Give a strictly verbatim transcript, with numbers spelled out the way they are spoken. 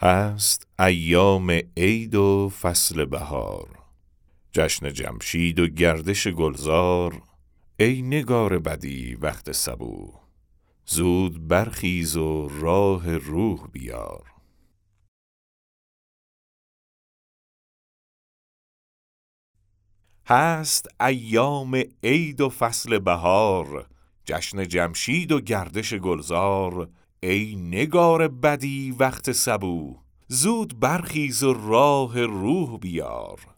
هست ایام عید و فصل بهار، جشن جمشید و گردش گلزار. ای نگار بدی وقت صبوح، زود برخیز و راه روح بیار. هست ایام عید و فصل بهار، جشن جمشید و گردش گلزار. ای نگار بدی وقت صبوح، زود برخیز و راه روح بیار.